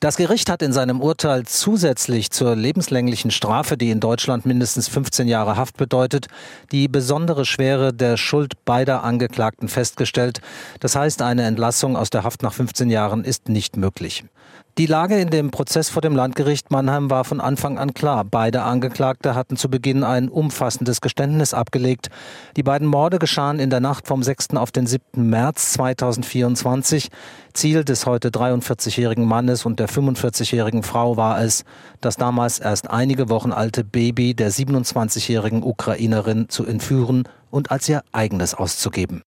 Das Gericht hat in seinem Urteil zusätzlich zur lebenslänglichen Strafe, die in Deutschland mindestens 15 Jahre Haft bedeutet, die besondere Schwere der Schuld beider Angeklagten festgestellt. Das heißt, eine Entlassung aus der Haft nach 15 Jahren ist nicht möglich. Die Lage in dem Prozess vor dem Landgericht Mannheim war von Anfang an klar. Beide Angeklagte hatten zu Beginn ein umfassendes Geständnis abgelegt. Die beiden Morde geschahen in der Nacht vom 6. auf den 7. März 2024. Ziel des heute 43-jährigen Mannes und der 45-jährigen Frau war es, das damals erst einige Wochen alte Baby der 27-jährigen Ukrainerin zu entführen und als ihr eigenes auszugeben.